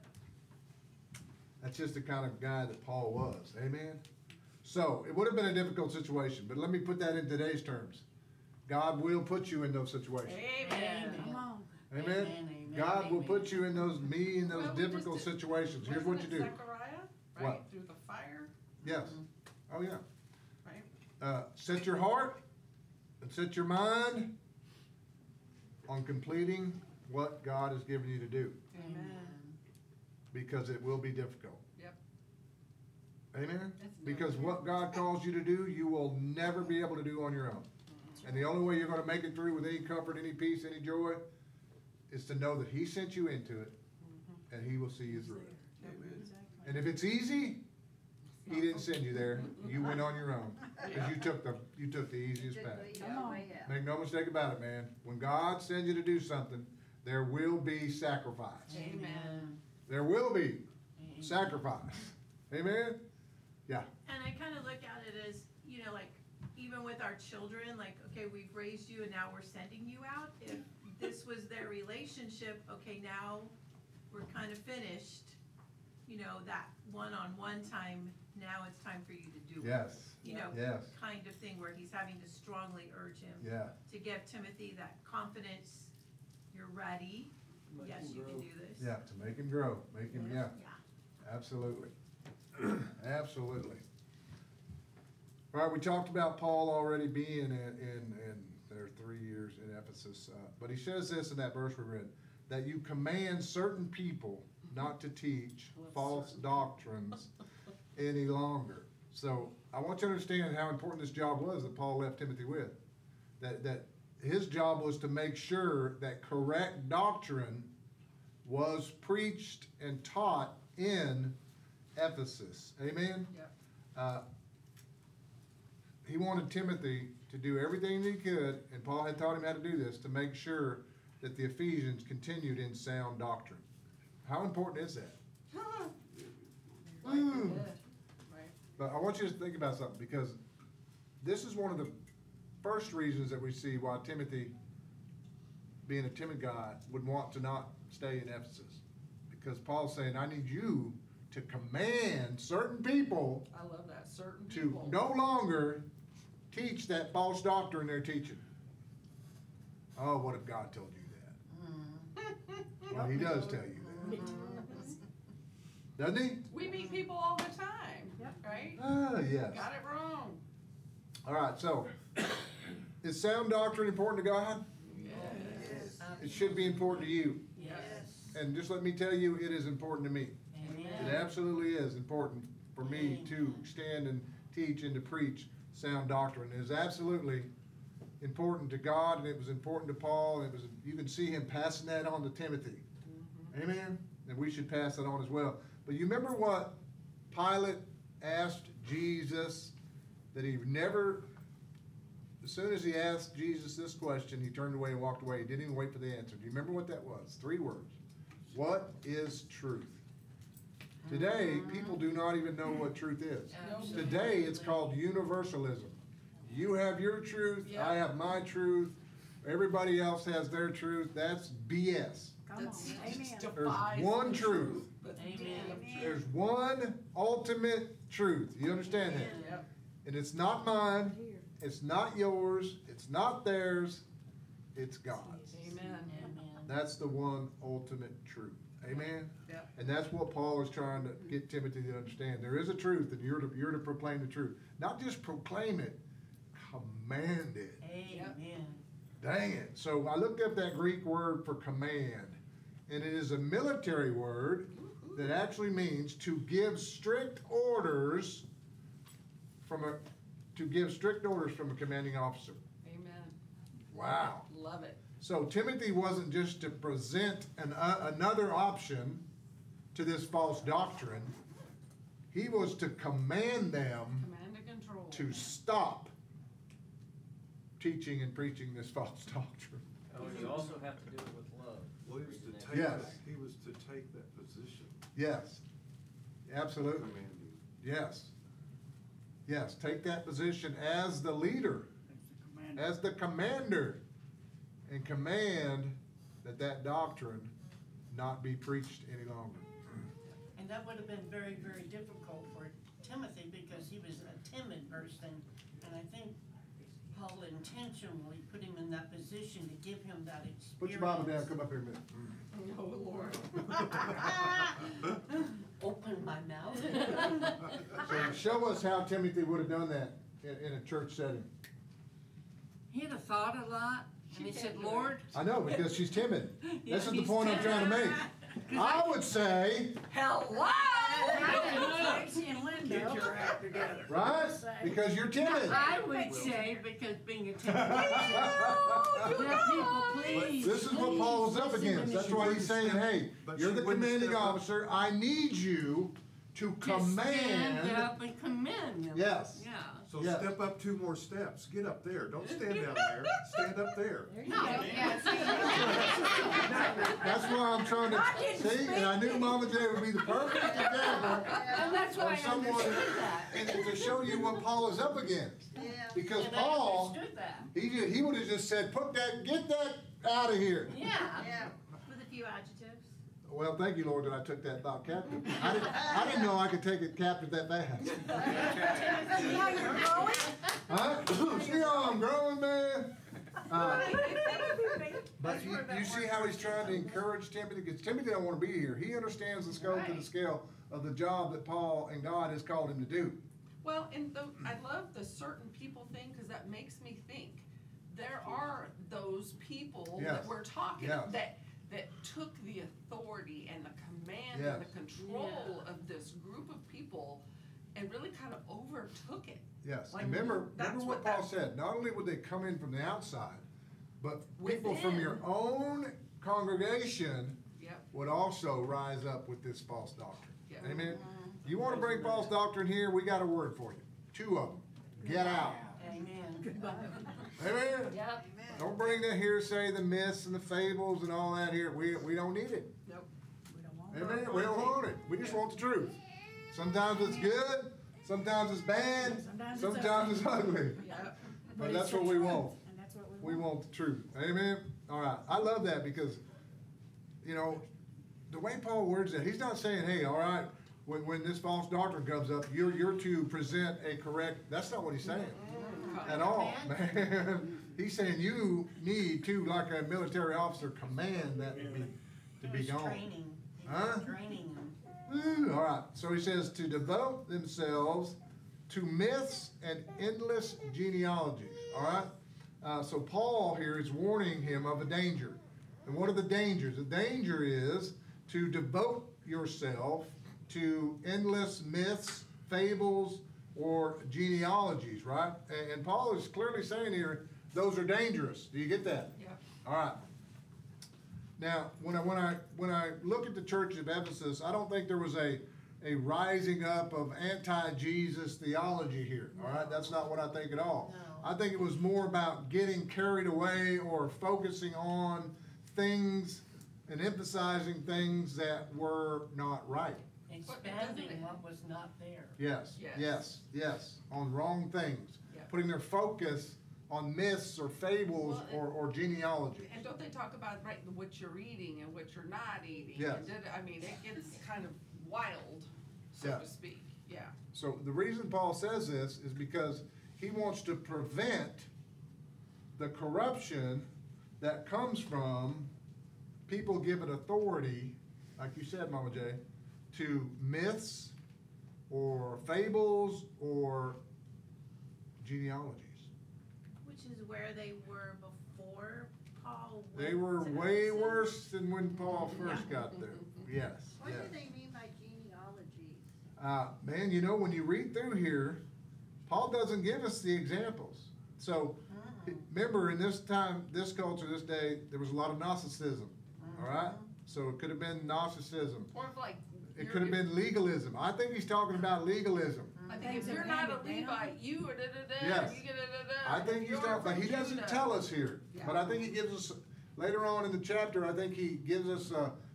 That's just the kind of guy that Paul was. Amen? So, it would have been a difficult situation, but let me put that in today's terms. God will put you in those situations. Amen. Come on. Amen? Amen, God will amen. put you in those in those Well, we just difficult did- situations. Here's what you Wasn't do. it Zechariah, right? What? Through the fire, Yes. Oh, yeah. right? Set your heart and set your mind on completing what God has given you to do, Amen. because it will be difficult. Yep. Amen? It's Because never- what God calls you to do, you will never be able to do on your own. And the only way you're gonna make it through with any comfort, any peace, any joy, is to know that He sent you into it, and He will see you through it. Amen. And if it's easy, He didn't send you there, you went on your own, because you took the easiest path. Come on. Make no mistake about it, man. When God sends you to do something, there will be sacrifice. Amen. There will be sacrifice. Amen? Yeah. And I kind of look at it as, you know, like, even with our children, like, okay, we've raised you and now we're sending you out. If this was their relationship, okay, now we're kind of finished, you know, that one-on-one time, now it's time for you to do it. Yes. You know, Yes. kind of thing where he's having to strongly urge him Yeah. to give Timothy that confidence, you're ready, Make yes, him you can grow. do this. Yeah, to make him grow, make him, yeah, Yeah. absolutely. Absolutely. All right, we talked about Paul already being in their 3 years in Ephesus, but he says this in that verse we read, that you command certain people not to teach false doctrines any longer. So I want you to understand how important this job was that Paul left Timothy with. That his job was to make sure that correct doctrine was preached and taught in Ephesus. Amen? Yep. He wanted Timothy to do everything that he could, and Paul had taught him how to do this, to make sure that the Ephesians continued in sound doctrine. How important is that? Like Mm. we did, right? But I want you to think about something, because this is one of the first reasons that we see why Timothy, being a timid guy, would want to not stay in Ephesus. Because Paul's saying, I need you to command certain people I love that, certain to people. no longer teach that false doctrine they're teaching. Oh, what if God told you that? Well, He does tell you that. Doesn't He? We meet people all the time, right? Ah, yes. Got it wrong. All right, so, is sound doctrine important to God? Yes. It should be important to you. Yes. And just let me tell you, it is important to me. It absolutely is important for me to stand and teach and to preach sound doctrine. It is absolutely important to God, and it was important to Paul, and you can see him passing that on to Timothy. Amen? And we should pass that on as well. But you remember what Pilate asked Jesus that he never, as soon as he asked Jesus this question, he turned away and walked away. He didn't even wait for the answer. Do you remember what that was? 3 words. What is truth? Today, people do not even know what truth is. Today, it's called universalism. You have your truth, I have my truth, everybody else has their truth. That's BS. Come on, amen. There's one truth. Amen. There's one ultimate truth. You understand that? Yep. And it's not mine, it's not yours, it's not theirs, it's God's. Amen. That's the one ultimate truth. Amen? Yep. And that's what Paul is trying to get Timothy to understand. There is a truth, and you're to proclaim the truth. Not just proclaim it, command it. Amen. Dang it. So I looked up that Greek word for command, and it is a military word that actually means to give strict orders from a commanding officer. Amen. Wow. Love it. So Timothy wasn't just to present another option to this false doctrine. He was to command them Command and control. to stop teaching and preaching this false doctrine. Oh, you also have to do it with love. Well, he was to take Yes. that, he was to take that position. Yes, absolutely. Commanding. Yes. Yes, take that position as the leader, as the commander, and command that doctrine not be preached any longer. And that would have been very, very difficult for Timothy because he was a timid person. And I think Paul intentionally put him in that position to give him that experience. Put your Bible down, come up here a minute. Oh, Lord. Open my mouth. So show us how Timothy would have done that in a church setting. He'd have thought a lot, and he said, Lord. I know, because she's timid. Yeah, This is the he's point I'm trying to make. I would say, Hello! Tracy and Linda. Get your act together. right? Because you're timid. I would say, because being a timid person, let people please. This is what Paul was up against. That's why he's saying, hey, But you're she the wouldn't commanding step up. officer. I need you to To stand command. up and command them. Yes. Yeah. So Yes. step up 2 more steps. Get up there. Don't stand down there. Stand up there. No, yeah, That's why I'm trying to, see, and I knew Mama J would be the perfect example and that's why of I someone, understood that. and to show you what Paul is up against. Yeah. Because And I Paul, understood that. he would have just said, get that out of here. Yeah. Yeah. With a few adjectives. Well, thank you, Lord, that I took that thought captive. I didn't know I could take it captive that fast. Now you're growing. Huh? See how I'm growing, man? But you see how he's trying to encourage Timothy? Because Timothy don't want to be here. He understands the scope and the scale of the job that Paul and God has called him to do. Well, and I love the certain people thing, because that makes me think. There are those people Yes. that we're talking, Yes. that took the authority and the command Yes. and the control of this group of people and really kind of overtook it. Yes. Like, And remember that's what what Paul that- said. Not only would they come in from the outside, but people from Within. your own congregation Yep. would also rise up with this false doctrine. Yeah. Amen? You want to bring false doctrine here, we got a word for you. 2 of them. Get out. Amen. Goodbye. Amen? Yep. Don't bring the hearsay, the myths and the fables and all that here. We don't need it. Nope. We don't want Amen? We don't want it. We just want the truth. Sometimes it's good, sometimes it's bad, Sometimes it's ugly. Yep. But it's that's the what we truth, want. And that's what We want the truth. Amen? All right. I love that because, you know, the way Paul words that, he's not saying, hey, all right, when this false doctrine comes up, you're to present a correct, that's not what he's saying at all, man. He's saying you need to, like a military officer, command that to be gone. Training. Huh? Training them. All right. So he says to devote themselves to myths and endless genealogies. All right. So Paul here is warning him of a danger. And what are the dangers? The danger is to devote yourself to endless myths, fables, or genealogies. Right. And Paul is clearly saying here, those are dangerous. Do you get that? Yeah. All right. Now, when I look at the church of Ephesus, I don't think there was a a rising up of anti-Jesus theology here, all right? That's not what I think at all. No. I think it was more about getting carried away or focusing on things and emphasizing things that were not right. Expanding what was not there. Yes, Yes. yes, yes, on wrong things. Yeah. Putting their focus on myths or fables Well, or genealogies. And don't they talk about, right, what you're eating and what you're not eating? Yes. And I mean, it gets kind of wild, so to Yes. speak, yeah. So the reason Paul says this is because he wants to prevent the corruption that comes from people giving authority, like you said, Mama J, to myths or fables or genealogies. Which is where they were before Paul went They were to way Ephesus. worse than when Paul first got there. Yes, What do yes. they mean by genealogies? Man, you know, when you read through here, Paul doesn't give us the examples. So, remember, in this time, this culture, this day, there was a lot of Gnosticism, all right? So it could have been Gnosticism. Or if like. It could have been legalism. I think he's talking about legalism. I think Things if you're are not a handed down. Levite, you are da-da-da, Yes. you get da-da-da. I think If he's you're talking, but he from doesn't Judah- tell us here. Yeah. But I think he gives us, later on in the chapter, I think he gives us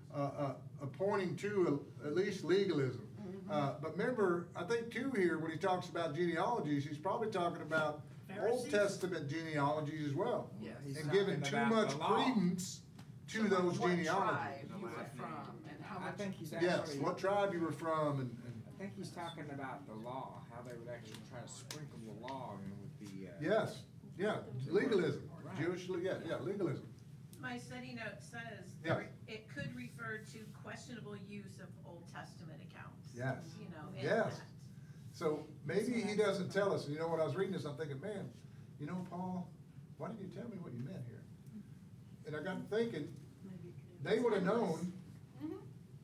a pointing to at least legalism. But remember, I think too here, when he talks about genealogies, he's probably talking about Old Pharisees? Testament genealogies as well. Yes. And giving too much credence to So, those what genealogies. tribe you were from and how I much. think he's Yes, actually, what tribe you were from and I think he's talking about the law, how they would actually try to sprinkle the law in with the, yes, yeah, legalism, Right. Jewish, yeah, legalism. My study note says Yeah. it could refer to questionable use of Old Testament accounts. Yes. You know, in Yes. that. So maybe he doesn't tell us, and you know, when I was reading this, I'm thinking, man, you know, Paul, why didn't you tell me what you meant here? And I got thinking, they would have known, Mhm.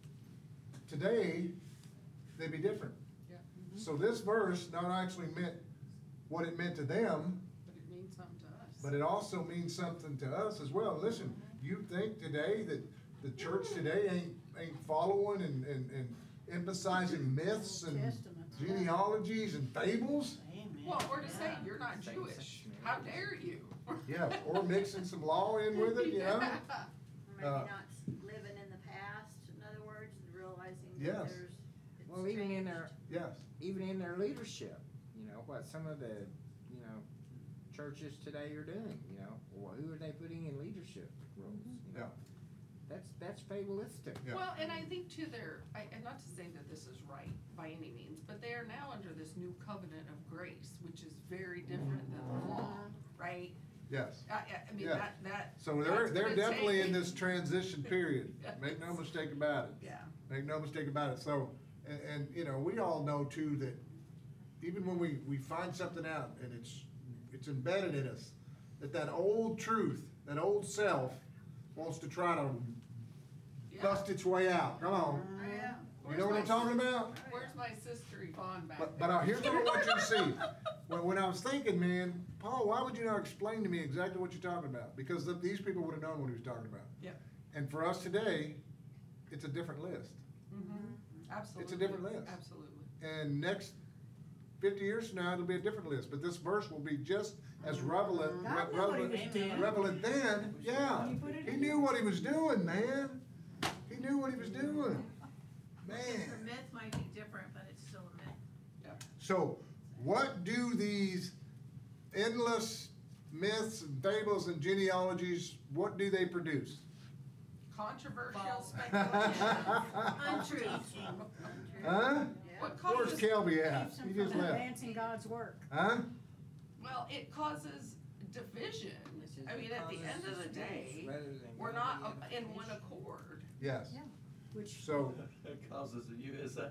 today, they'd be different. Yeah. So this verse not actually meant what it meant to them, But it means something to us. but it also means something to us as well. Listen, you think today that the church today ain't following and emphasizing myths and Testaments. genealogies and fables? Amen. Well, or to say, Yeah. you're not Jewish, how dare you? Yeah, or mixing some law in with it, you know? Or maybe Uh, not living in the past, in other words, realizing Yes. that there's, it's well, even in their, changed. Yes, even in their leadership, you know, what some of the, churches today are doing, or who are they putting in leadership roles? you know? That's fabulistic. Yeah. Well, and I think too, and not to say that this is right by any means, but they are now under this new covenant of grace, which is very different than the law, right? yes. I mean, Yeah. that. So that's they're gonna definitely take- in this transition period. Yes. Make no mistake about it. Yeah. Make no mistake about it. So, and you know, we all know too that even when we find something out and it's embedded in us, that old truth, that old self wants to try to Yeah. bust its way out. Come on. Oh, yeah. You know what I'm talking about? Where's my sister Yvonne back But there? here's what I want you to see. When I was thinking, man, Paul, why would you not explain to me exactly what you're talking about? Because these people would have known what he was talking about. Yep. And for us today, it's a different list. Absolutely. It's a different list. Absolutely. And next 50 years from now, it'll be a different list. But this verse will be just as relevant, God knew what he was doing. relevant then. Yeah, He put it he in knew what he was doing, man. He knew what he was doing. The Man. myth might be different, but it's still a myth. So, what do these endless myths and fables and genealogies, what do they produce? Controversial False. speculation. Untrue. Huh? What Where's causes, Kelby at? Keeps He them just from left. advancing God's work. Huh? well, it causes division. I mean, at the end of the day, Rather than we're godly not in one edification. accord. Yes. Yeah. Which, So. It causes a USA.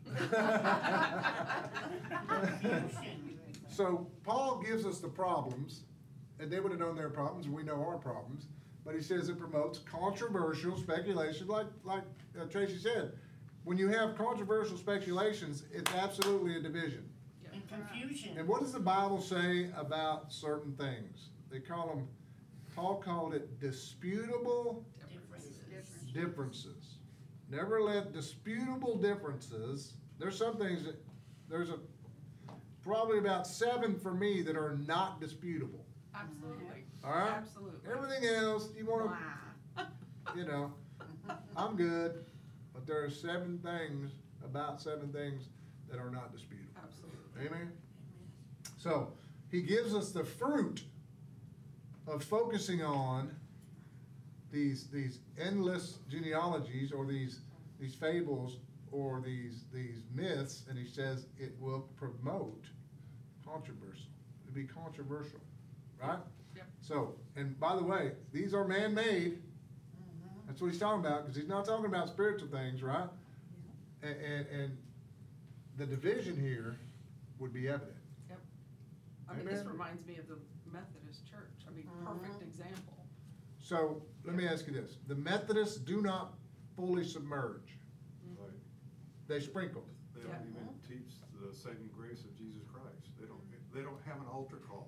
So Paul gives us the problems, and they would have known their problems, and we know our problems. But he says it promotes controversial speculation, like Tracy said. When you have controversial speculations, it's absolutely a division. And confusion. And what does the Bible say about certain things? They call them, Paul called it disputable differences. Never let disputable differences there's some things that, there's probably about 7 for me that are not disputable. Absolutely. All right? Absolutely. Everything else, you wanna, Wow. you know, I'm good, but there are 7 things, about 7 things that are not disputable. Absolutely. Amen? So, he gives us the fruit of focusing on these endless genealogies, or these fables, or these myths, and he says it will promote controversy. It'll be controversial, right? Yep. So, and by the way, these are man-made. That's what he's talking about, because he's not talking about spiritual things, right? And the division here would be evident. Yep. I mean, this Amen. reminds me of the Methodist church. I mean, perfect example. So, let me ask you this. The Methodists do not fully submerge. Right. They sprinkle. They Yeah. don't even teach the saving grace of Jesus Christ. They don't have an altar call.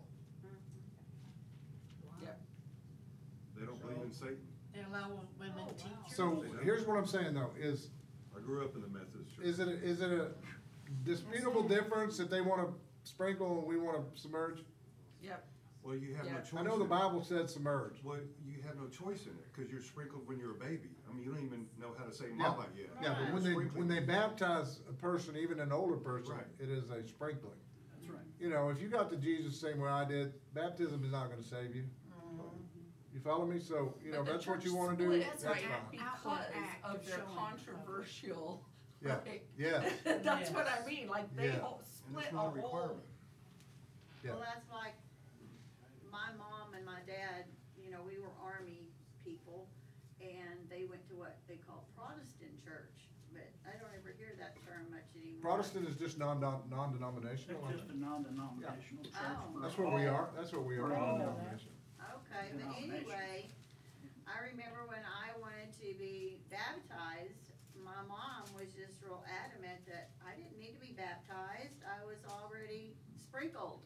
Yep. They don't believe in Satan. They allow women teachers. So, here's what I'm saying though, is I grew up in the Methodist church. it a disputable difference that they wanna sprinkle and we wanna submerge? Yep. Well, you have no Yeah. choice. I know the in it. Bible said submerge. Well, you have no choice in it, cause you're sprinkled when you're a baby. I mean, you don't even know how to say mama yet. Yeah, but when Sprinkling. they baptize a person, even an older person, Right. it is a sprinkling. That's right. You know, if you got to Jesus the same way I did, baptism is not gonna save you. You follow me? So, you know, But the that's what church you wanna do, splits, that's right, fine. because act of of their showing controversial, Yeah, right? yeah, That's what I mean, like, they Yeah. all And split it's a not a whole. requirement. yeah. Well, that's like, my mom and my dad, you know, we were Army people, and they went to what they call Protestant church, but I don't ever hear that term much anymore. Protestant is just non-denominational. It's just a non-denominational church. Oh. for That's what we are, all. non-denominational. Okay, but anyway, I remember when I wanted to be baptized, my mom was just real adamant that I didn't need to be baptized, I was already sprinkled.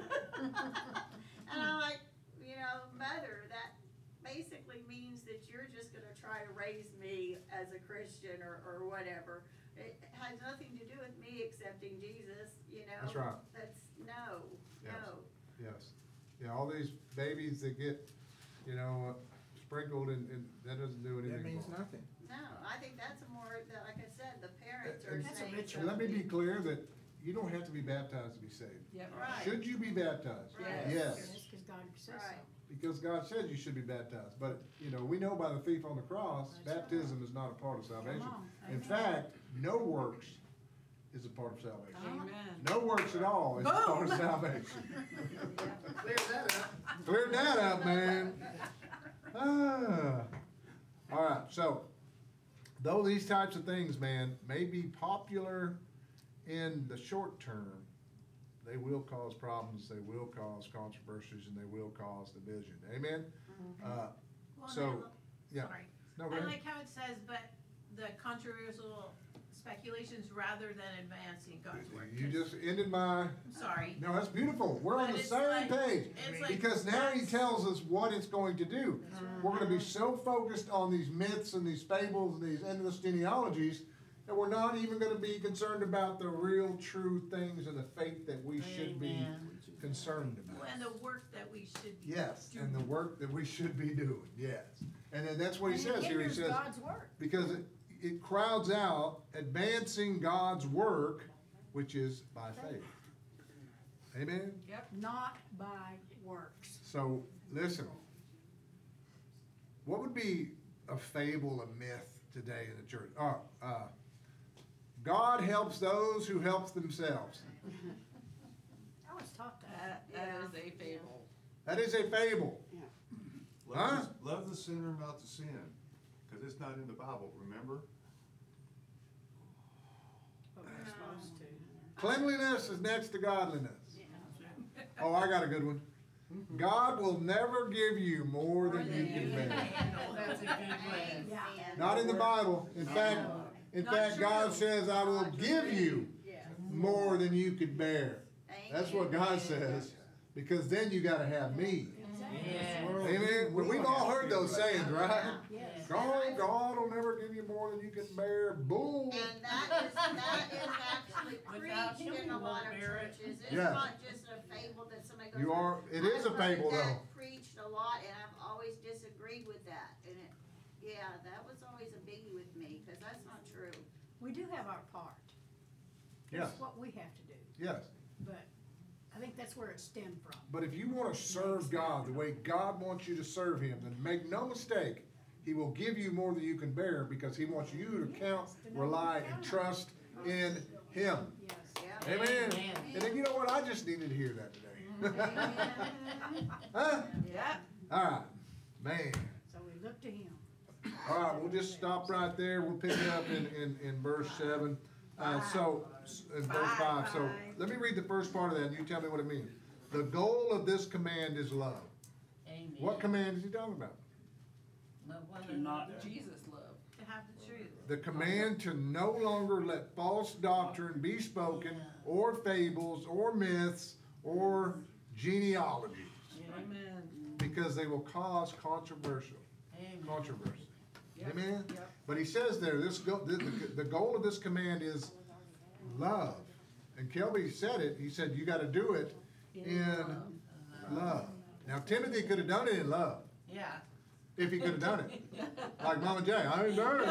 And I'm like, you know, mother, that basically means that you're just gonna try to raise me as a Christian or whatever. It has nothing to do with me accepting Jesus, you know? That's right. That's, no, Yes. no. Yes. Yeah, all these babies that get, you know, sprinkled and that doesn't do anything. That means for 'em. nothing. No, I think that's a more, like I said, the parents are And- saying ritual. And let me be something. clear that you don't have to be baptized to be saved. Yep. Right. Should you be baptized? Right. Yes, Just 'cause God says Right. so. because God said you should be baptized. But, you know, we know by the thief on the cross, That's right. baptism is not a part of salvation. on. In Amen. fact, no works is a part of salvation. Amen. No works at all is a part of Boom. salvation. Cleared that up. Cleared that up, man. Ah. All right, so, though these types of things, man, may be popular in the short term, they will cause problems, they will cause controversies, and they will cause division. Amen? Well, So, now, yeah. sorry. No, go I ahead. like how it says, but the controversial speculations rather than advancing God's word. You just ended my, Sorry. no, that's beautiful. We're on But the it's same like- page. it's like Because now he that's- tells us what it's going to do. We're gonna be so focused on these myths and these fables and these endless genealogies that we're not even gonna be concerned about the real true things of the faith that we should be Amen. concerned Well, about. and the work that we should be Yes, doing. and the work that we should be doing, yes. And then that's what he And it says here, he hinders says, God's work. because it crowds out advancing God's work, which is by faith. Amen? Yep. Not by works. So, listen. What would be a fable, a myth today in the church? God helps those who help themselves. I was taught that. That is a fable. That is a fable. Huh? Love the sinner, not the sin, cause it's not in the Bible, remember? But we're supposed to. Cleanliness is next to godliness. Oh, I got a good one. God will never give you more than you can bear. That's a good way. Yeah. Not in the Bible. In fact, Not God true. says, I will give you Yes. more than you could bear. That's what God Amen. says, because then you gotta have me. Yes. Amen. Well, we've all heard those sayings, right? Yes. God will never give you more than you can bear. Boom. And that is actually Without preached him, in you a lot won't of bear it. churches. It's Yes. not just a fable that somebody goes. You are, it is a I've heard fable that though. preached a lot, and I've always disagreed with that, and that was always a biggie with me, cause that's not true. We do have our part. Yes. That's what we have to do, Yes. but I think that's where it stemmed from. But if you wanna serve God the way God wants you to serve Him, then make no mistake, He will give you more than you can bear because He wants you to count, rely, and trust in Him. Yes. Yeah. Amen. Amen. And then you know what? I just needed to hear that today. Huh? Yeah. Alright, man. So we look to him. Alright, we'll just stop right there. We'll pick it up in verse 7. In verse 5. So let me read the first part of that and you tell me what it means. The goal of this command is love. Amen. What command is he talking about? Love one To not- another. Jesus love. To have the truth. The command to no longer let false doctrine be spoken, or fables, or myths, or genealogies, Amen. because they will cause controversy. Amen. Amen? But he says there, the goal of this command is love. And Kelby said it, he said, you gotta do it in love. Now Timothy could have done it in love, Yeah. if he could have done it. Like Mama J, I ain't done it.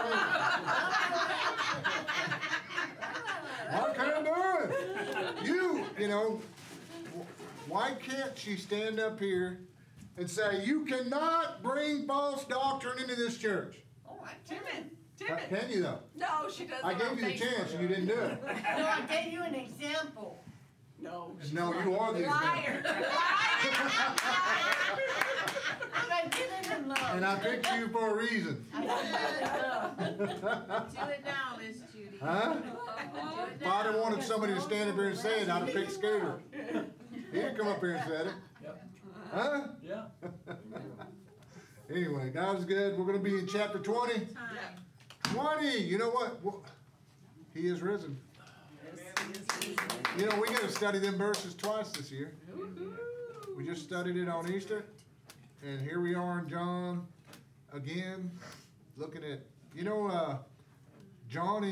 I can't do it. You know, why can't she stand up here and say, you cannot bring false doctrine into this church? Oh, I Timid. Timid. Can you though? No, she doesn't. I gave you the chance and you didn't do it. No, I gave you an example. No. No, you are the Liar. example. But I did it in love. And I picked you for a reason. I did it in love. Do it now, Miss Judy. Huh? Do it If I'd have now. wanted somebody to stand up here and say it, I'd have picked Scooter. He didn't come up here and said it. Huh? Yeah. Anyway, God is good. We're gonna be in chapter 20. Time. 20, you know what? He is risen. You know, we gotta study them verses twice this year. We just studied it on Easter. And here we are in John again, looking at, John,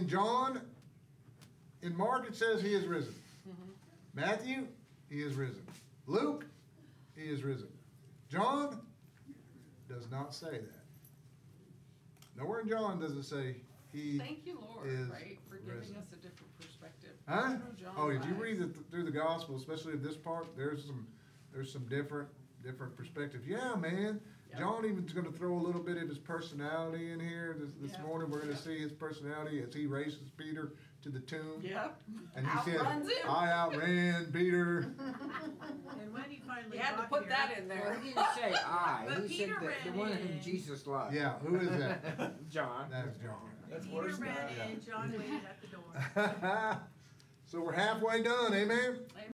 in Mark it says he is risen. Matthew, he is risen. Luke, he is risen. John does not say that. Nowhere in John does it say he, Thank you, Lord, is right, for giving risen. us a different perspective. huh? John Oh, if you writes. read through the gospel, especially this part, there's some different perspectives. Yeah, man. Yep. John even's gonna throw a little bit of his personality in here. This Yep. morning, we're gonna see his personality as he races Peter to the tomb. Yep. And he said, Outruns him. I outran Peter. And when he finally You had to got put here, that in Well, there. he didn't say I, But he said Peter the ran one whom in. Jesus loved. Yeah, who is that? John. That is John. That's Peter worse than ran that. in, John waited at the door. So we're halfway done, amen?